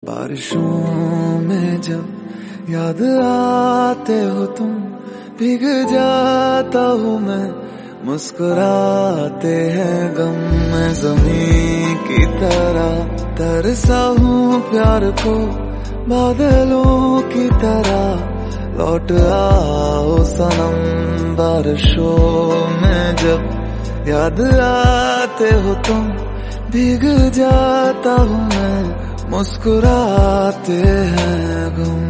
बारिशों में जब याद आते हो तुम, भीग जाता हूँ मैं, मुस्कुराते हैं गम में ज़मीं की तरह, तरसा हूँ प्यार को बादलों की तरह, लौट आओ सनम। बारिशों में जब याद आते हो तुम, भीग जाता हूँ मैं, मुस्कुराते हैं गम।